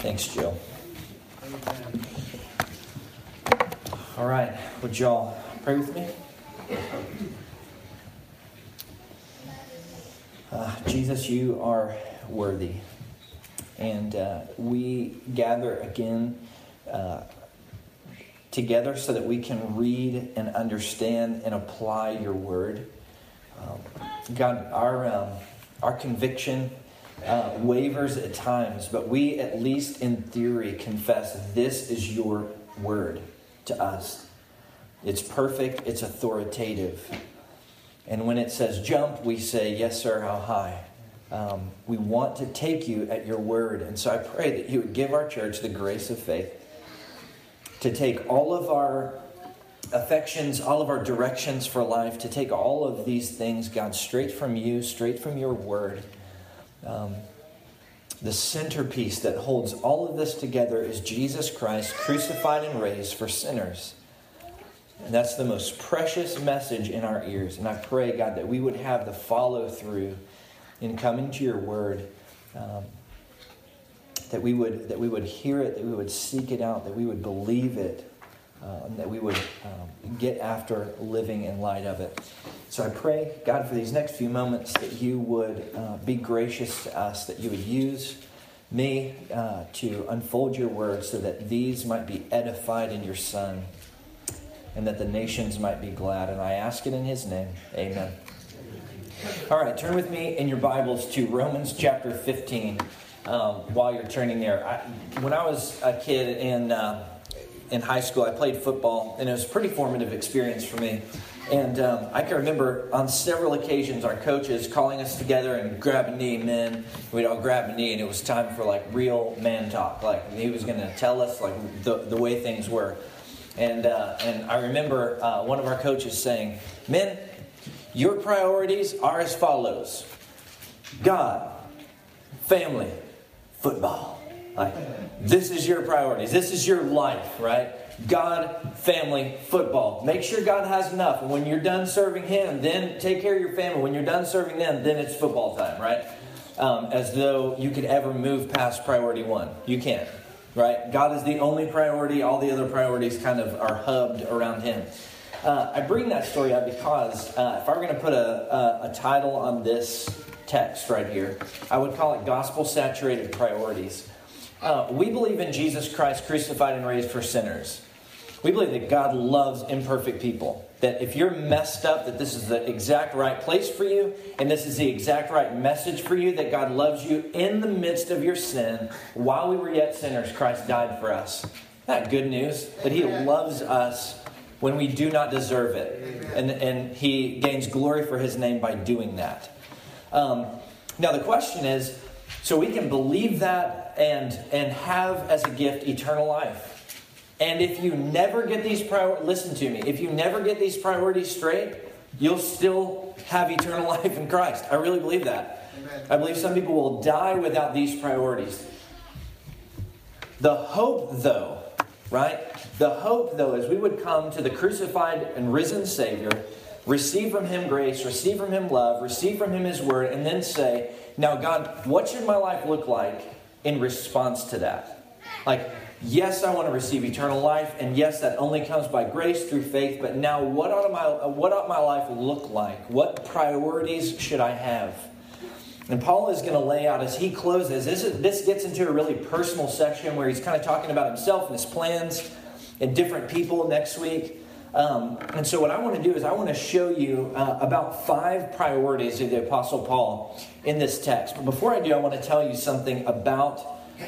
Thanks, Jill. All right, would y'all pray with me? Jesus, you are worthy. And we gather again together so that we can read and understand and apply your word. God, our conviction wavers at times, but we, at least in theory, confess this is your word to us. It's perfect, it's authoritative. And when it says jump, we say, yes, sir, how high? We want to take you at your word. And so I pray that you would give our church the grace of faith to take all of our affections, all of our directions for life, to take all of these things, God, straight from you, straight from your word. The centerpiece that holds all of this together is Jesus Christ, crucified and raised for sinners. And that's the most precious message in our ears. And I pray, God, that we would have the follow through in coming to your word, that we would hear it, that we would seek it out, that we would believe it, and that we would get after living in light of it. So I pray, God, for these next few moments that you would be gracious to us, that you would use me to unfold your word so that these might be edified in your Son and that the nations might be glad. And I ask it in his name. Amen. All right, turn with me in your Bibles to Romans chapter 15 while you're turning there. When I was a kid in high school, I played football, and it was a pretty formative experience for me. And I can remember on several occasions our coaches calling us together and grab a knee, men. We'd all grab a knee, and it was time for like real man talk. Like he was going to tell us like the way things were. And I remember one of our coaches saying, "Men, your priorities are as follows: God, family, football. Like this is your priorities. This is your life, right? God, family, football. Make sure God has enough. And when you're done serving him, then take care of your family. When you're done serving them, then it's football time, right?" As though you could ever move past priority one. You can't, right? God is the only priority. All the other priorities kind of are hubbed around him. I bring that story up because if I were going to put a title on this text right here, I would call it Gospel-Saturated Priorities. We believe in Jesus Christ crucified and raised for sinners. We believe that God loves imperfect people. That if you're messed up, that this is the exact right place for you, and this is the exact right message for you, that God loves you in the midst of your sin. While we were yet sinners, Christ died for us. Isn't that good news? That he loves us when we do not deserve it. And he gains glory for his name by doing that. Now the question is, so we can believe that and have as a gift eternal life. And if you never get these listen to me, if you never get these priorities straight, you'll still have eternal life in Christ. I really believe that. Amen. I believe some people will die without these priorities. The hope, though, right? The hope, though, is we would come to the crucified and risen Savior, receive from him grace, receive from him love, receive from him his word, and then say, now, God, what should my life look like in response to that? Like, yes, I want to receive eternal life, and yes, that only comes by grace through faith, but now what ought my life look like? What priorities should I have? And Paul is going to lay out as he closes. This gets into a really personal section where he's kind of talking about himself and his plans and different people next week. And so what I want to do is I want to show you about 5 priorities of the Apostle Paul in this text. But before I do, I want to tell you something about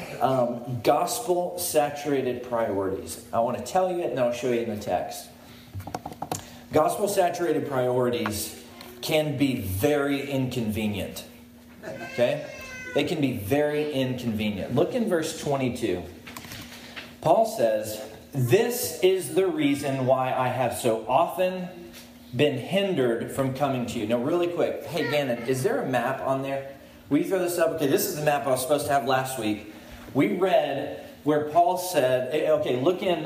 gospel-saturated priorities. I want to tell you it and I'll show you in the text. Gospel-saturated priorities can be very inconvenient. Okay? They can be very inconvenient. Look in verse 22. Paul says, "This is the reason why I have so often been hindered from coming to you." Now, really quick. Hey, Gannon, is there a map on there? Will you throw this up? Okay, this is the map I was supposed to have last week. We read where Paul said, okay, look in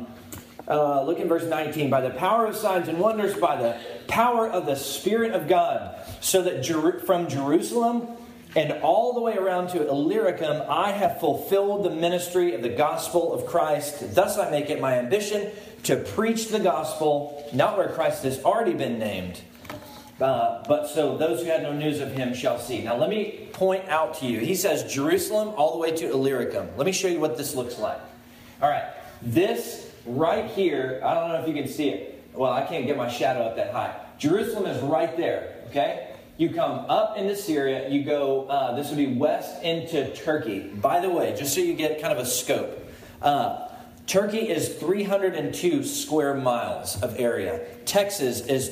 verse 19. "By the power of signs and wonders, by the power of the Spirit of God, so that from Jerusalem and all the way around to Illyricum, I have fulfilled the ministry of the gospel of Christ. Thus I make it my ambition to preach the gospel, not where Christ has already been named, but so those who had no news of him shall see. Now let me point out to you. He says Jerusalem all the way to Illyricum. Let me show you what this looks like. All right. This right here, I don't know if you can see it. Well, I can't get my shadow up that high. Jerusalem is right there. Okay? You come up into Syria. You go, this would be west into Turkey. By the way, just so you get kind of a scope. Turkey is 302 square miles of area. Texas is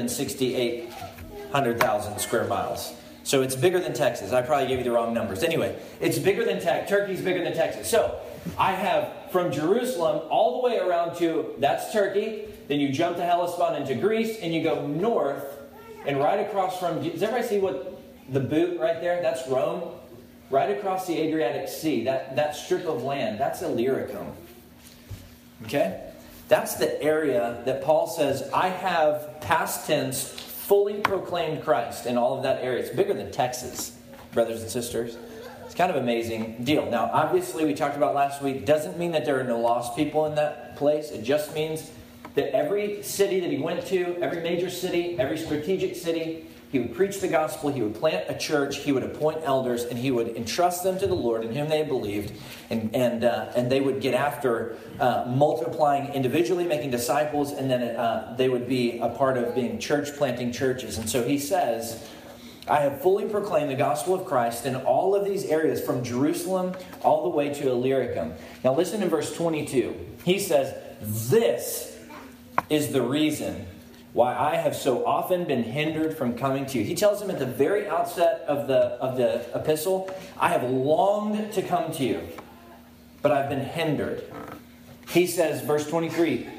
268,000 square miles. So it's bigger than Texas. I probably gave you the wrong numbers. Anyway, it's bigger than Turkey's bigger than Texas. So I have from Jerusalem all the way around to, that's Turkey. Then you jump to Hellespont into Greece and you go north and right across from, does everybody see what the boot right there? That's Rome. Right across the Adriatic Sea, that strip of land, that's Illyricum. Okay? That's the area that Paul says, I have, past tense, fully proclaimed Christ in all of that area. It's bigger than Texas, brothers and sisters. It's kind of an amazing deal. Now, obviously, we talked about last week, doesn't mean that there are no lost people in that place. It just means that every city that he went to, every major city, every strategic city, he would preach the gospel, he would plant a church, he would appoint elders, and he would entrust them to the Lord in whom they believed, and they would get after multiplying individually, making disciples, and then they would be a part of being church planting churches. And so he says, I have fully proclaimed the gospel of Christ in all of these areas, from Jerusalem all the way to Illyricum. Now listen to verse 22. He says, this is the reason why I have so often been hindered from coming to you. He tells them at the very outset of the epistle, I have longed to come to you, but I've been hindered. He says, verse 23,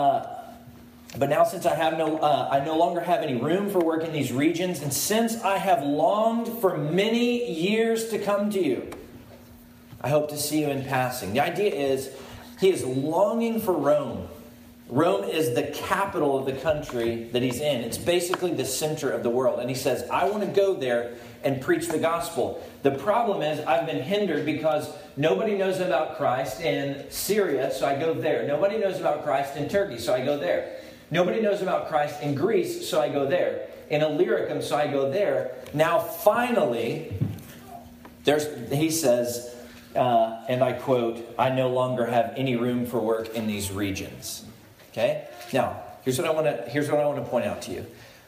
but now since I no longer have any room for work in these regions, and since I have longed for many years to come to you, I hope to see you in passing. The idea is, he is longing for Rome. Rome is the capital of the country that he's in. It's basically the center of the world. And he says, I want to go there and preach the gospel. The problem is I've been hindered because nobody knows about Christ in Syria, so I go there. Nobody knows about Christ in Turkey, so I go there. Nobody knows about Christ in Greece, so I go there. In Illyricum, so I go there. Now finally, he says, and I quote, I no longer have any room for work in these regions. Okay? Now, here's what I want to point out to you.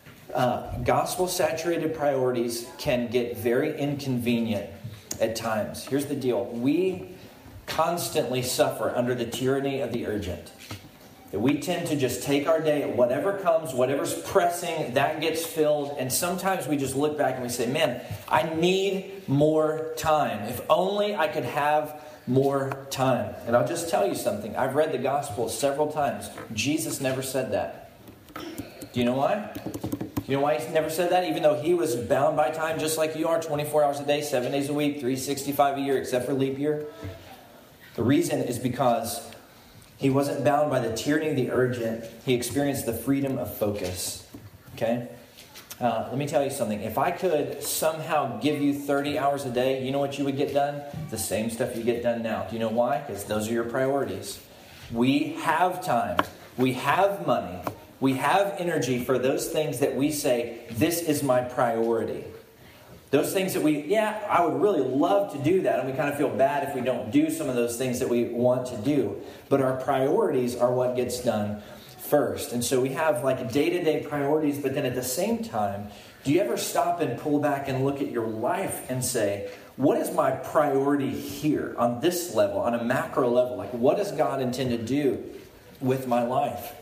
Gospel-saturated priorities can get very inconvenient at times. Here's the deal. We constantly suffer under the tyranny of the urgent. We tend to just take our day, whatever comes, whatever's pressing, that gets filled. And sometimes we just look back and we say, man, I need more time. If only I could have more time. And I'll just tell you something. I've read the gospel several times. Jesus never said that. Do you know why? Do you know why he never said that? Even though he was bound by time just like you are, 24 hours a day, 7 days a week, 365 a year, except for leap year. The reason is because he wasn't bound by the tyranny of the urgent. He experienced the freedom of focus. Okay? Let me tell you something. If I could somehow give you 30 hours a day, you know what you would get done? The same stuff you get done now. Do you know why? Because those are your priorities. We have time. We have money. We have energy for those things that we say, this is my priority. Those things that I would really love to do that. And we kind of feel bad if we don't do some of those things that we want to do. But our priorities are what gets done first. And so we have like day-to-day priorities, but then at the same time, do you ever stop and pull back and look at your life and say, what is my priority here on this level, on a macro level? Like, what does God intend to do with my life?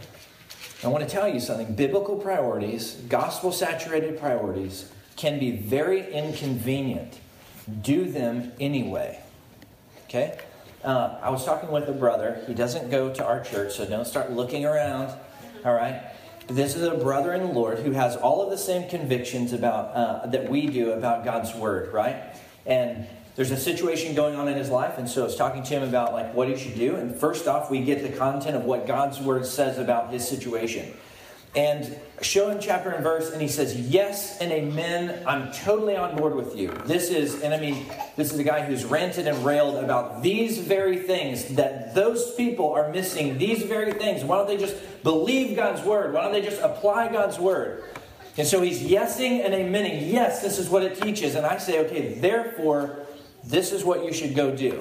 I want to tell you something. Biblical priorities, gospel-saturated priorities, can be very inconvenient. Do them anyway. Okay? I was talking with a brother. He doesn't go to our church, so don't start looking around. All right? This is a brother in the Lord who has all of the same convictions about that we do about God's Word, right? And there's a situation going on in his life, and so I was talking to him about like what he should do. And first off, we get the content of what God's Word says about his situation. and show him chapter and verse, and he says, yes and amen, I'm totally on board with you. This is a guy who's ranted and railed about these very things, that those people are missing these very things. Why don't they just believe God's word? Why don't they just apply God's word? And so he's yesing and amening. Yes, this is what it teaches. And I say, okay, therefore, this is what you should go do.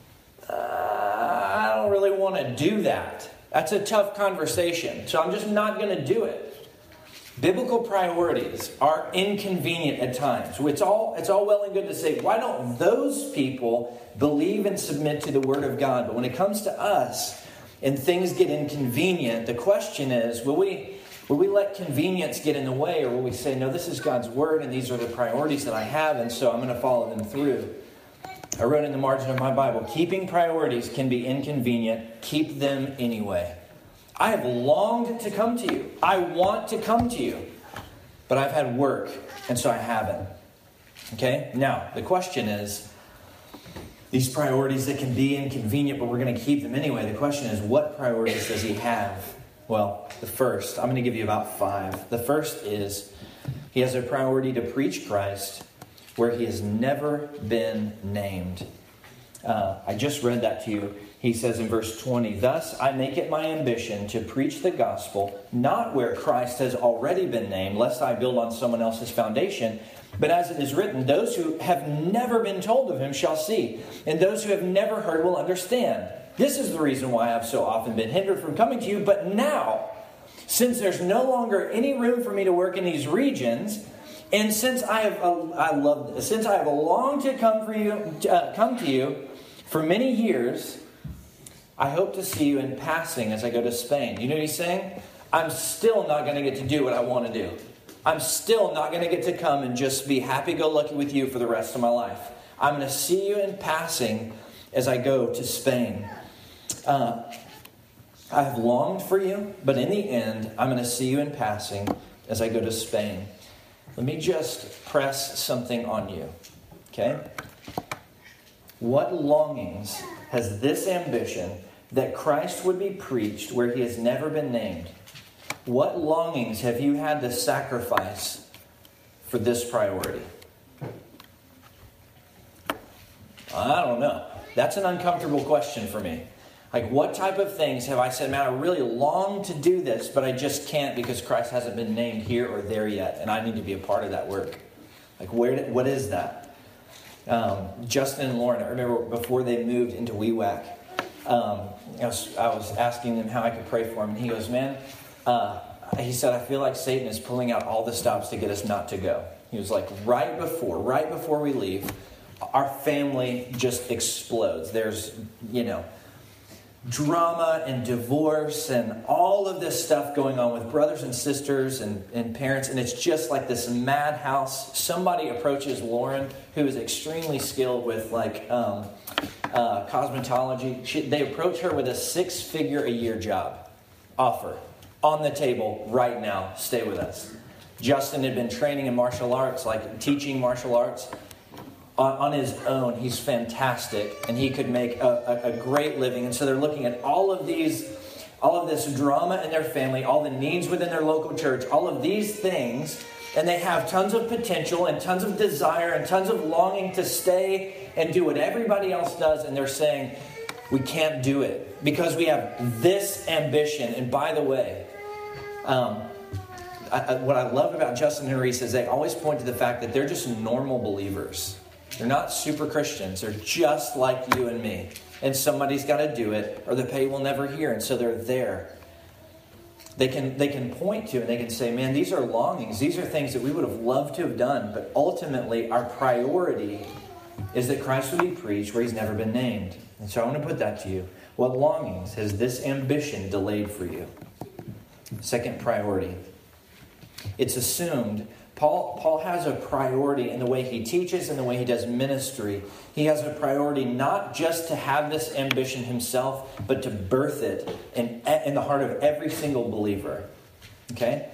I don't really want to do that. That's a tough conversation. So I'm just not going to do it. Biblical priorities are inconvenient at times. It's all well and good to say, why don't those people believe and submit to the Word of God? But when it comes to us and things get inconvenient, the question is, will we let convenience get in the way, or will we say, no, this is God's Word and these are the priorities that I have, and so I'm going to follow them through? I wrote in the margin of my Bible, keeping priorities can be inconvenient. Keep them anyway. I have longed to come to you. I want to come to you. But I've had work, and so I haven't. Okay? Now, the question is, these priorities that can be inconvenient, but we're going to keep them anyway. The question is, what priorities does he have? Well, the first, I'm going to give you about 5. The first is, he has a priority to preach Christ where he has never been named. I just read that to you. He says in verse 20, thus I make it my ambition to preach the gospel, not where Christ has already been named, lest I build on someone else's foundation. But as it is written, those who have never been told of him shall see, and those who have never heard will understand. This is the reason why I've so often been hindered from coming to you. But now, since there's no longer any room for me to work in these regions, and since I have longed to come to you for many years, I hope to see you in passing as I go to Spain. You know what he's saying? I'm still not going to get to do what I want to do. I'm still not going to get to come and just be happy-go-lucky with you for the rest of my life. I'm going to see you in passing as I go to Spain. I have longed for you, but in the end, I'm going to see you in passing as I go to Spain. Let me just press something on you, okay? What longings has this ambition that Christ would be preached where he has never been named? What longings have you had to sacrifice for this priority? I don't know. That's an uncomfortable question for me. Like, what type of things have I said, man, I really long to do this, but I just can't because Christ hasn't been named here or there yet, and I need to be a part of that work. Like, what is that? Justin and Lauren, I remember before they moved into WeWac, I was asking them how I could pray for him, and he goes, man, he said, I feel like Satan is pulling out all the stops to get us not to go. He was like, right before we leave, our family just explodes. There's, drama and divorce and all of this stuff going on with brothers and sisters and parents, and it's just like this madhouse. Somebody approaches Lauren, who is extremely skilled with cosmetology. They approach her with a 6-figure-a-year job offer on the table right now. Stay with us. Justin had been training in martial arts, like teaching martial arts. On his own, he's fantastic, and he could make a great living. And so they're looking at all of this drama in their family, all the needs within their local church, all of these things, and they have tons of potential and tons of desire and tons of longing to stay and do what everybody else does. And they're saying, we can't do it because we have this ambition. And by the way, what I love about Justin and Reese is they always point to the fact that they're just normal believers. They're not super Christians. They're just like you and me. And somebody's got to do it or the pay will never hear. And so they're there. They can point to and they can say, man, these are longings. These are things that we would have loved to have done. But ultimately, our priority is that Christ would be preached where he's never been named. And so I want to put that to you. What longings has this ambition delayed for you? Second priority. It's assumed Paul has a priority in the way he teaches and the way he does ministry. He has a priority not just to have this ambition himself, but to birth it in the heart of every single believer. Okay?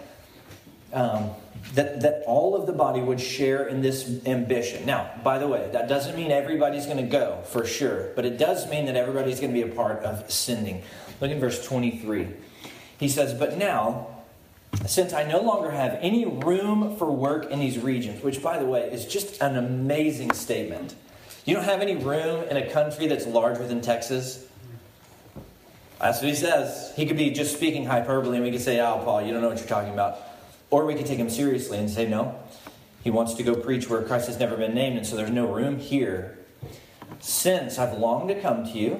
That all of the body would share in this ambition. Now, by the way, that doesn't mean everybody's going to go, for sure. But it does mean that everybody's going to be a part of sending. Look at verse 23. He says, but now, Since I no longer have any room for work in these regions, which, by the way, is just an amazing statement. You don't have any room in a country that's larger than Texas? That's what he says. He could be just speaking hyperbole, and we could say, oh, Paul, you don't know what you're talking about. Or we could take him seriously and say, no, he wants to go preach where Christ has never been named, and so there's no room here. Since I've longed to come to you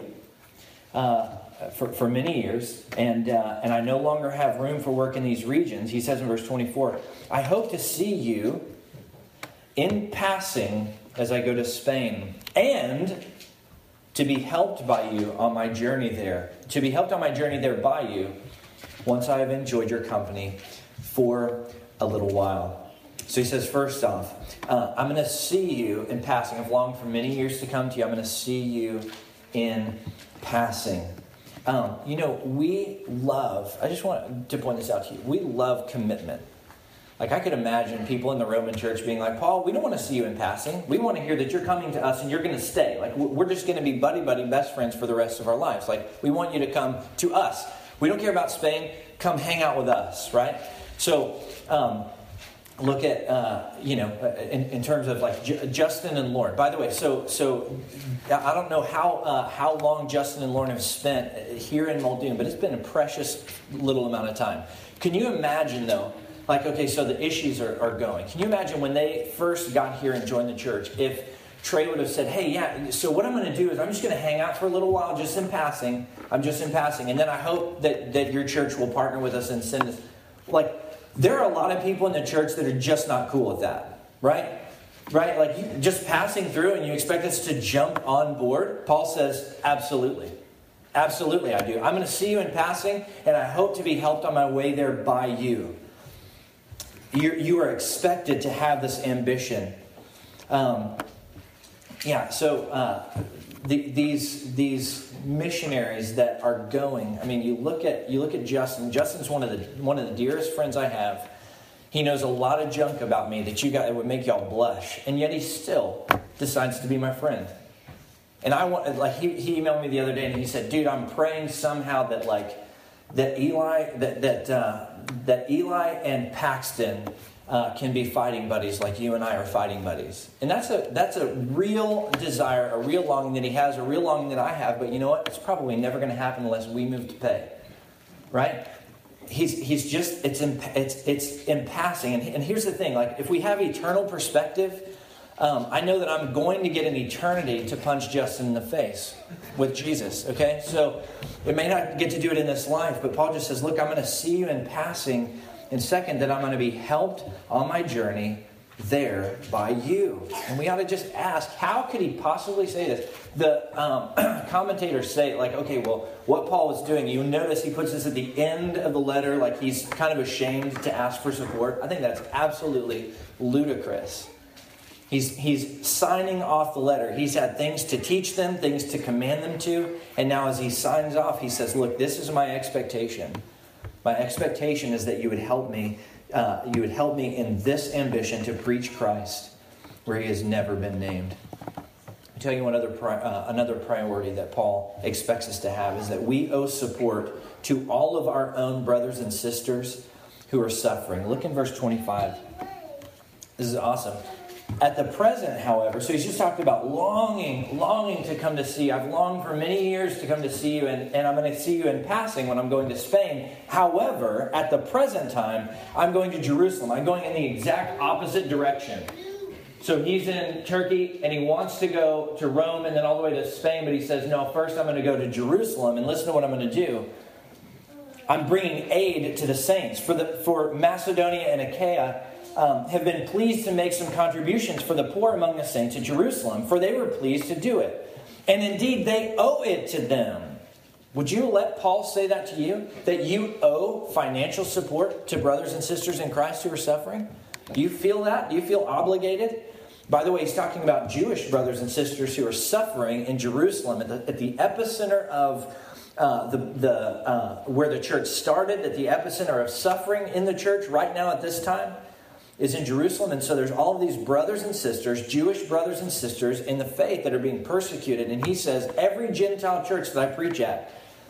for many years, and I no longer have room for work in these regions, he says in verse 24, I hope to see you in passing as I go to Spain, and to be helped by you on my journey there. To be helped on my journey there by you, once I have enjoyed your company for a little while. So he says, first off, I'm going to see you in passing. I've longed for many years to come to you. I'm going to see you in passing. We love, I just want to point this out to you. We love commitment. Like, I could imagine people in the Roman church being like, Paul, we don't want to see you in passing. We want to hear that you're coming to us and you're going to stay. Like, we're just going to be buddy-buddy best friends for the rest of our lives. Like, we want you to come to us. We don't care about Spain. Come hang out with us, right? So, look at, in terms of like Justin and Lauren. By the way, so I don't know how long Justin and Lauren have spent here in Muldoon, but it's been a precious little amount of time. Can you imagine, though, like, okay, so the issues are going. Can you imagine when they first got here and joined the church, if Trey would have said, hey, yeah, so what I'm going to do is I'm just going to hang out for a little while, just in passing. I'm just in passing. And then I hope that your church will partner with us and send us. Like, there are a lot of people in the church that are just not cool with that, right? Right? Like, you just passing through and you expect us to jump on board? Paul says, absolutely. Absolutely, I do. I'm going to see you in passing, and I hope to be helped on my way there by you. You are expected to have this ambition. These missionaries that are going. I mean, you look at Justin. Justin's one of the dearest friends I have. He knows a lot of junk about me that would make y'all blush, and yet he still decides to be my friend. And he emailed me the other day, and he said, "Dude, I'm praying somehow that Eli and Paxton can be fighting buddies like you and I are fighting buddies." And that's a real desire, a real longing that he has, a real longing that I have. But you know what? It's probably never going to happen unless we move to pay, right? It's in passing. And here's the thing: like, if we have eternal perspective, I know that I'm going to get an eternity to punch Justin in the face with Jesus, okay? So it may not get to do it in this life, but Paul just says, look, I'm going to see you in passing. And second, that I'm going to be helped on my journey there by you. And we ought to just ask, how could he possibly say this? The commentators say, like, okay, well, what Paul was doing, you notice he puts this at the end of the letter, like he's kind of ashamed to ask for support. I think that's absolutely ludicrous. He's signing off the letter. He's had things to teach them, things to command them to. And now as he signs off, he says, look, this is my expectation. My expectation is that you would help me. You would help me in this ambition to preach Christ where he has never been named. I'll tell you one another priority that Paul expects us to have is that we owe support to all of our own brothers and sisters who are suffering. Look in verse 25. This is awesome. At the present, however, so he's just talked about longing to come to see you. I've longed for many years to come to see you, and I'm going to see you in passing when I'm going to Spain. However, at the present time, I'm going to Jerusalem. I'm going in the exact opposite direction. So he's in Turkey, and he wants to go to Rome and then all the way to Spain, but he says, no, first I'm going to go to Jerusalem, and listen to what I'm going to do. I'm bringing aid to the saints. For Macedonia and Achaia have been pleased to make some contributions for the poor among the saints at Jerusalem, for they were pleased to do it. And indeed, they owe it to them. Would you let Paul say that to you? That you owe financial support to brothers and sisters in Christ who are suffering? Do you feel that? Do you feel obligated? By the way, he's talking about Jewish brothers and sisters who are suffering in Jerusalem at the epicenter of where the church started, at the epicenter of suffering in the church right now at this time is in Jerusalem. And so there's all of these brothers and sisters, Jewish brothers and sisters in the faith that are being persecuted. And he says, every Gentile church that I preach at,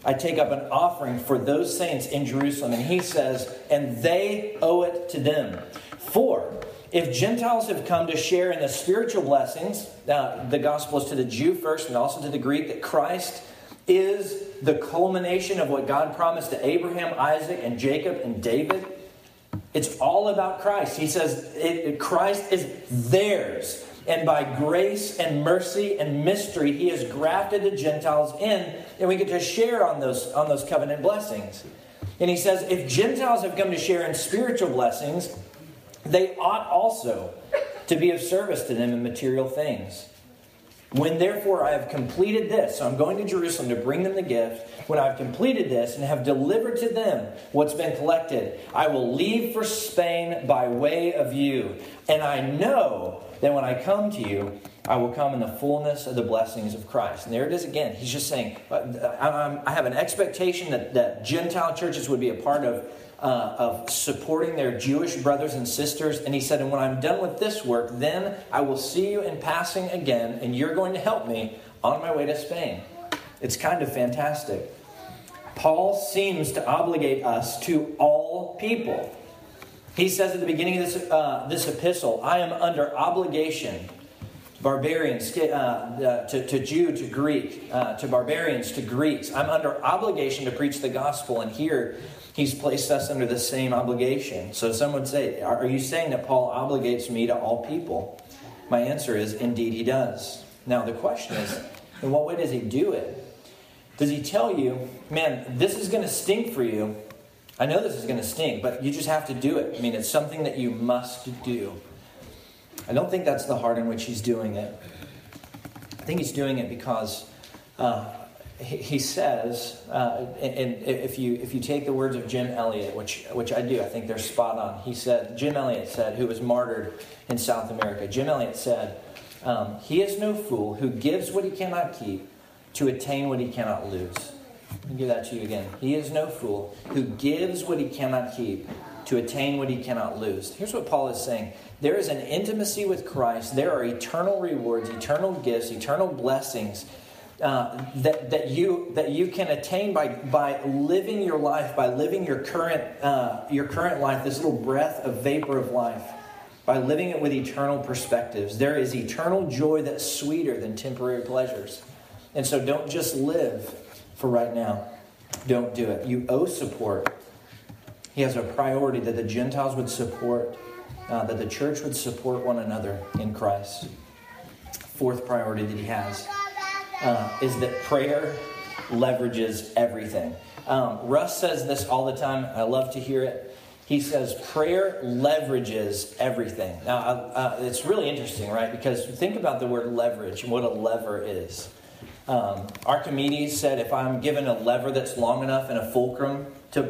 I take up an offering for those saints in Jerusalem. And he says, and they owe it to them. For if Gentiles have come to share in the spiritual blessings, the gospel is to the Jew first and also to the Greek, that Christ is the culmination of what God promised to Abraham, Isaac, and Jacob, and David. It's all about Christ. He says Christ is theirs. And by grace and mercy and mystery, he has grafted the Gentiles in, and we get to share on those covenant blessings. And he says, if Gentiles have come to share in spiritual blessings, they ought also to be of service to them in material things. When therefore I have completed this, so I'm going to Jerusalem to bring them the gift. When I've completed this and have delivered to them what's been collected, I will leave for Spain by way of you. And I know that when I come to you, I will come in the fullness of the blessings of Christ. And there it is again. He's just saying, I have an expectation that Gentile churches would be a part of supporting their Jewish brothers and sisters. And he said, and when I'm done with this work, then I will see you in passing again, and you're going to help me on my way to Spain. It's kind of fantastic. Paul seems to obligate us to all people. He says at the beginning of this epistle, I am under obligation, barbarians, to Jew, to Greek, to barbarians, to Greeks. I'm under obligation to preach the gospel, and here he's placed us under the same obligation. So some would say, are you saying that Paul obligates me to all people? My answer is, indeed he does. Now the question is, in what way does he do it? Does he tell you, man, this is going to stink for you? I know this is going to stink, but you just have to do it. I mean, it's something that you must do. I don't think that's the heart in which he's doing it. I think he's doing it because he says, and if you take the words of Jim Elliot, which I do, I think they're spot on. Jim Elliot said, who was martyred in South America. Jim Elliot said, he is no fool who gives what he cannot keep to attain what he cannot lose. Let me give that to you again. He is no fool who gives what he cannot keep to attain what he cannot lose. Here's what Paul is saying. There is an intimacy with Christ. There are eternal rewards, eternal gifts, eternal blessings that you can attain by living your life, by living your current life, this little breath of vapor of life, by living it with eternal perspectives. There is eternal joy that's sweeter than temporary pleasures. And so don't just live for right now. Don't do it. You owe support. He has a priority that the Gentiles would support, that the church would support one another in Christ. Fourth priority that he has is that prayer leverages everything. Russ says this all the time. I love to hear it. He says prayer leverages everything. Now, it's really interesting, right? Because think about the word leverage and what a lever is. Archimedes said, if I'm given a lever that's long enough and a fulcrum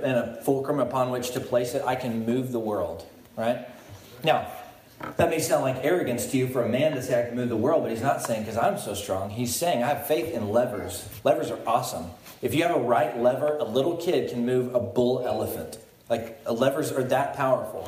upon which to place it, I can move the world, right? Now, that may sound like arrogance to you for a man to say I can move the world, but he's not saying because I'm so strong. He's saying I have faith in levers. Levers are awesome. If you have a right lever, a little kid can move a bull elephant. Like, levers are that powerful.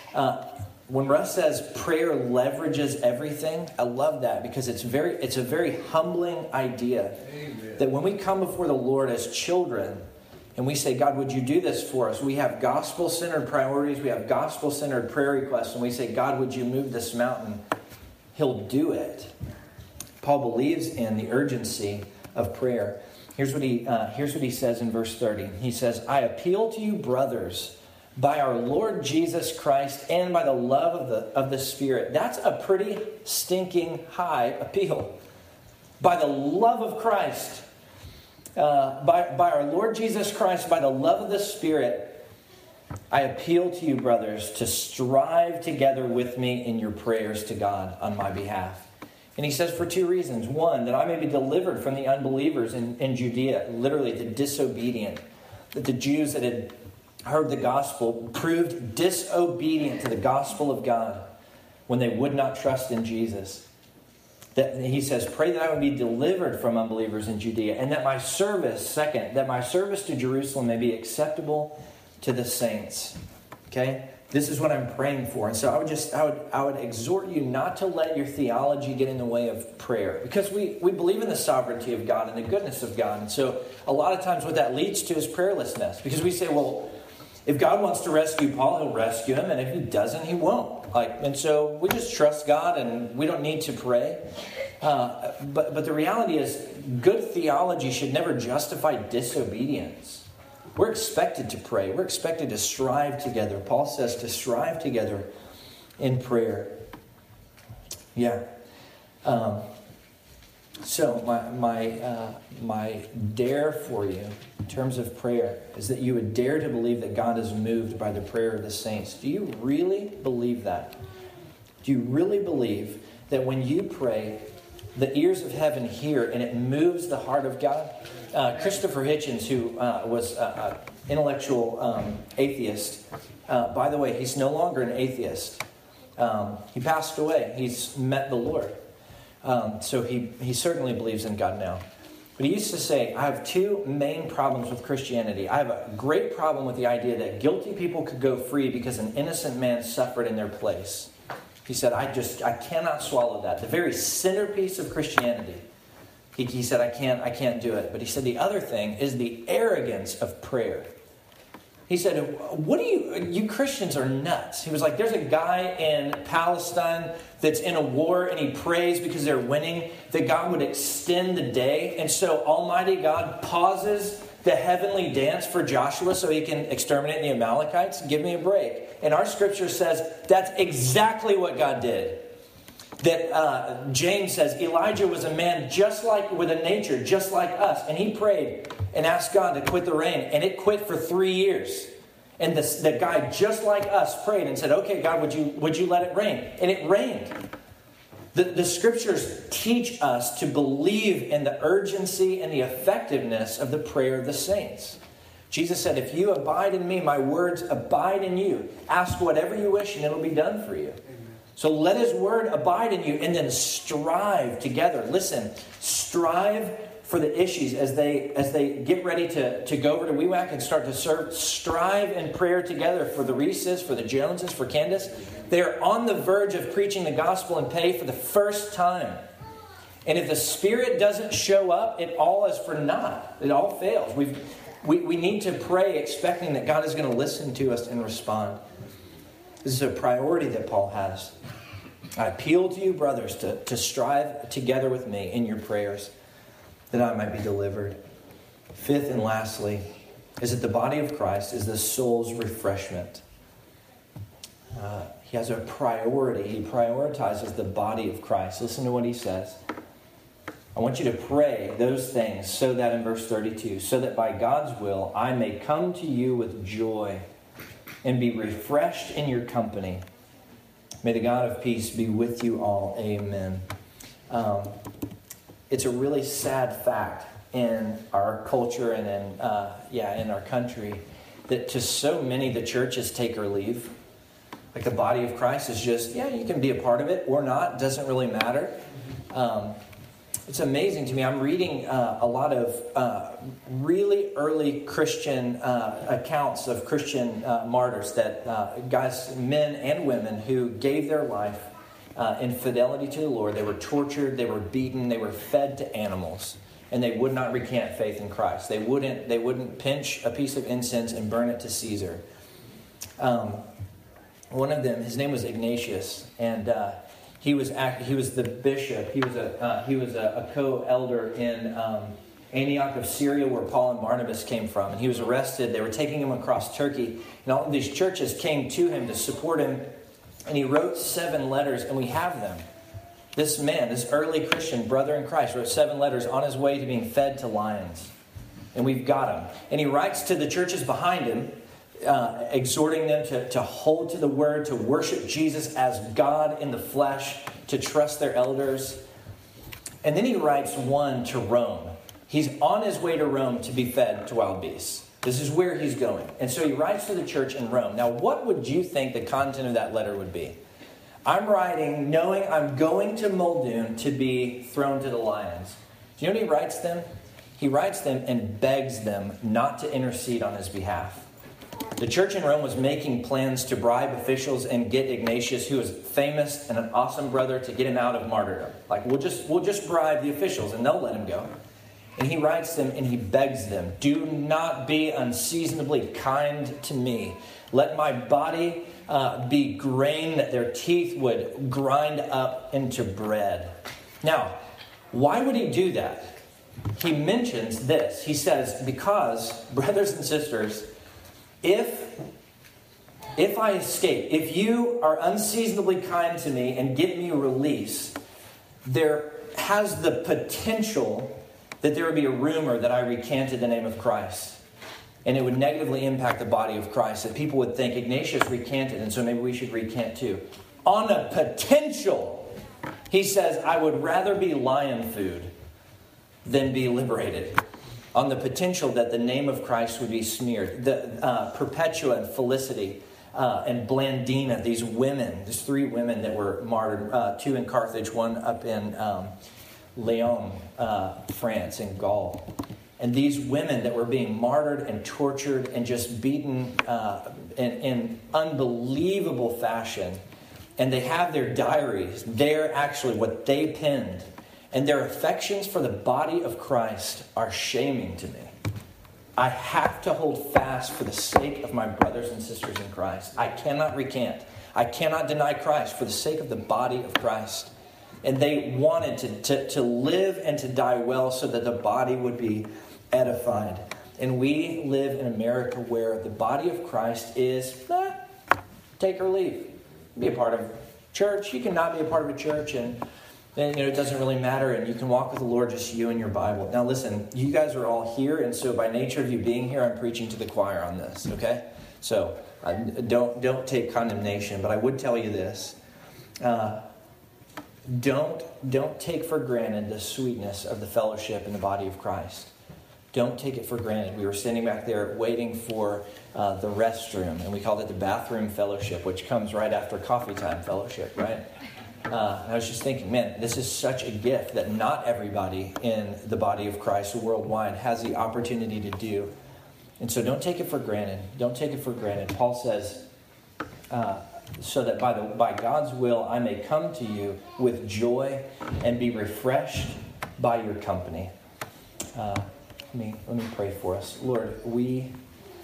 When Russ says prayer leverages everything, I love that because it's a very humbling idea. Amen. That when we come before the Lord as children and we say, God, would you do this for us? We have gospel-centered priorities. We have gospel-centered prayer requests. And we say, God, would you move this mountain? He'll do it. Paul believes in the urgency of prayer. Here's what he says in verse 30. He says, I appeal to you, brothers, by our Lord Jesus Christ and by the love of the Spirit. That's a pretty stinking high appeal. By the love of Christ, by our Lord Jesus Christ, by the love of the Spirit, I appeal to you, brothers, to strive together with me in your prayers to God on my behalf. And he says for two reasons. One, that I may be delivered from the unbelievers in Judea, literally the disobedient, that the Jews that had heard the gospel proved disobedient to the gospel of God when they would not trust in Jesus. That he says, pray that I would be delivered from unbelievers in Judea, and that my service to Jerusalem may be acceptable to the saints. Okay? This is what I'm praying for. And so I would exhort you not to let your theology get in the way of prayer. Because we believe in the sovereignty of God and the goodness of God. And so a lot of times what that leads to is prayerlessness. Because we say, well, if God wants to rescue Paul, he'll rescue him. And if he doesn't, he won't. And so we just trust God and we don't need to pray. But the reality is, good theology should never justify disobedience. We're expected to pray. We're expected to strive together. Paul says to strive together in prayer. Yeah. So my dare for you in terms of prayer is that you would dare to believe that God is moved by the prayer of the saints. Do you really believe that? Do you really believe that when you pray, the ears of heaven hear and it moves the heart of God? Christopher Hitchens, who was an intellectual atheist, by the way, he's no longer an atheist. He passed away. He's met the Lord. So he certainly believes in God now. But he used to say, I have two main problems with Christianity. I have a great problem with the idea that guilty people could go free because an innocent man suffered in their place. He said, I cannot swallow that. The very centerpiece of Christianity. He said, I can't do it. But he said the other thing is the arrogance of prayer. He said, you Christians are nuts. He was like, there's a guy in Palestine that's in a war and he prays because they're winning, that God would extend the day. And so Almighty God pauses the heavenly dance for Joshua so he can exterminate the Amalekites. Give me a break. And our scripture says that's exactly what God did. That James says Elijah was a man with a nature just like us. And he prayed and asked God to quit the rain. And it quit for 3 years. And the guy just like us prayed and said, okay, God, would you let it rain? And it rained. The scriptures teach us to believe in the urgency and the effectiveness of the prayer of the saints. Jesus said, if you abide in me, my words abide in you. Ask whatever you wish and it'll be done for you. So let his word abide in you and then strive together. Listen, strive for the issues as they get ready to go over to WeWac and start to serve. Strive in prayer together for the Reeses, for the Joneses, for Candace. They are on the verge of preaching the gospel and pay for the first time. And if the Spirit doesn't show up, it all is for naught. It all fails. We need to pray expecting that God is going to listen to us and respond. This is a priority that Paul has. I appeal to you, brothers, to strive together with me in your prayers that I might be delivered. Fifth and lastly, is that the body of Christ is the soul's refreshment. He has a priority. He prioritizes the body of Christ. Listen to what he says. I want you to pray those things so that, in verse 32, so that by God's will I may come to you with joy and be refreshed in your company. May the God of peace be with you all. Amen. It's a really sad fact in our culture and in our country that to so many the churches take or leave. Like the body of Christ is just, you can be a part of it or not. It doesn't really matter. It's amazing to me. I'm reading a lot of really early Christian accounts of Christian martyrs, that guys, men and women who gave their life in fidelity to the Lord. They were tortured, they were beaten, they were fed to animals, and they would not recant faith in Christ. They wouldn't pinch a piece of incense and burn it to Caesar. One of them, his name was Ignatius, and he was the bishop. He was a co-elder in Antioch of Syria, where Paul and Barnabas came from. And he was arrested. They were taking him across Turkey. And all of these churches came to him to support him. And he wrote 7 letters, and we have them. This man, this early Christian brother in Christ, wrote 7 letters on his way to being fed to lions. And we've got them. And he writes to the churches behind him, exhorting them to hold to the word, to worship Jesus as God in the flesh, to trust their elders. And then he writes one to Rome. He's on his way to Rome to be fed to wild beasts. This is where he's going. And so he writes to the church in Rome. Now, what would you think the content of that letter would be? I'm writing knowing I'm going to Muldoon to be thrown to the lions. Do you know what he writes them? He writes them and begs them not to intercede on his behalf. The church in Rome was making plans to bribe officials and get Ignatius, who was famous and an awesome brother, to get him out of martyrdom. Like, we'll just bribe the officials and they'll let him go. And he writes them and he begs them, "Do not be unseasonably kind to me. Let my body be grain that their teeth would grind up into bread." Now, why would he do that? He mentions this. He says, because, brothers and sisters, if I escape, if you are unseasonably kind to me and get me release, there has the potential that there would be a rumor that I recanted the name of Christ. And it would negatively impact the body of Christ. That people would think Ignatius recanted, and so maybe we should recant too. On a potential, he says, I would rather be lion food than be liberated. On the potential that the name of Christ would be smeared. The Perpetua and Felicity and Blandina, these women, these 3 women that were martyred, 2 in Carthage, 1 up in Lyon, France, in Gaul. And these women that were being martyred and tortured and just beaten in unbelievable fashion. And they have their diaries. They're actually what they penned. And their affections for the body of Christ are shaming to me. I have to hold fast for the sake of my brothers and sisters in Christ. I cannot recant. I cannot deny Christ for the sake of the body of Christ. And they wanted to live and to die well so that the body would be edified. And we live in America where the body of Christ is, take or leave. Be a part of church. You cannot be a part of a church, and then it doesn't really matter, and you can walk with the Lord, just you and your Bible. Now listen, you guys are all here, and so by nature of you being here, I'm preaching to the choir on this, okay? So don't take condemnation, but I would tell you this. Don't take for granted the sweetness of the fellowship in the body of Christ. Don't take it for granted. We were standing back there waiting for the restroom, and we called it the bathroom fellowship, which comes right after coffee time fellowship, right? I was just thinking, man, this is such a gift that not everybody in the body of Christ worldwide has the opportunity to do. And so don't take it for granted. Don't take it for granted. Paul says, so that by God's will I may come to you with joy and be refreshed by your company. Let me pray for us. Lord, we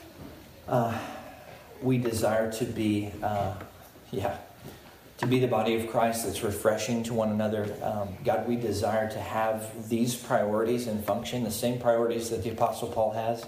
desire to be the body of Christ that's refreshing to one another. God, we desire to have these priorities and function, the same priorities that the Apostle Paul has.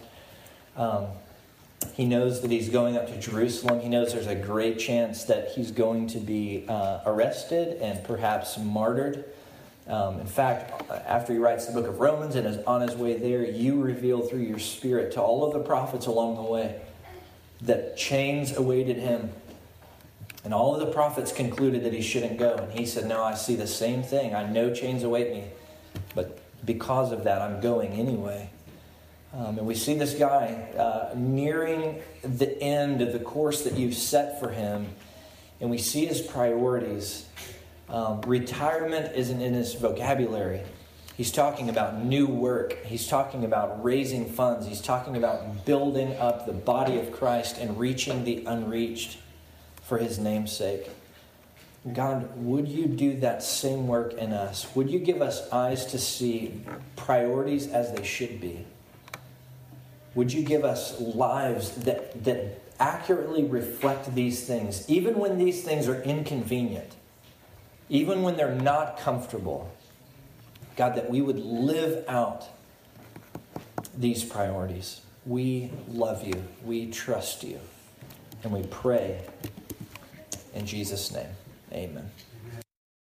He knows that he's going up to Jerusalem. He knows there's a great chance that he's going to be arrested and perhaps martyred. In fact, after he writes the book of Romans and is on his way there, you reveal through your Spirit to all of the prophets along the way that chains awaited him. And all of the prophets concluded that he shouldn't go. And he said, no, I see the same thing. I know chains await me. But because of that, I'm going anyway. And we see this guy nearing the end of the course that you've set for him. And we see his priorities. Retirement isn't in his vocabulary. He's talking about new work. He's talking about raising funds. He's talking about building up the body of Christ and reaching the unreached for his name's sake. God, would you do that same work in us? Would you give us eyes to see priorities as they should be? Would you give us lives that accurately reflect these things, even when these things are inconvenient, even when they're not comfortable? God, that we would live out these priorities. We love you. We trust you. And we pray in Jesus' name. Amen.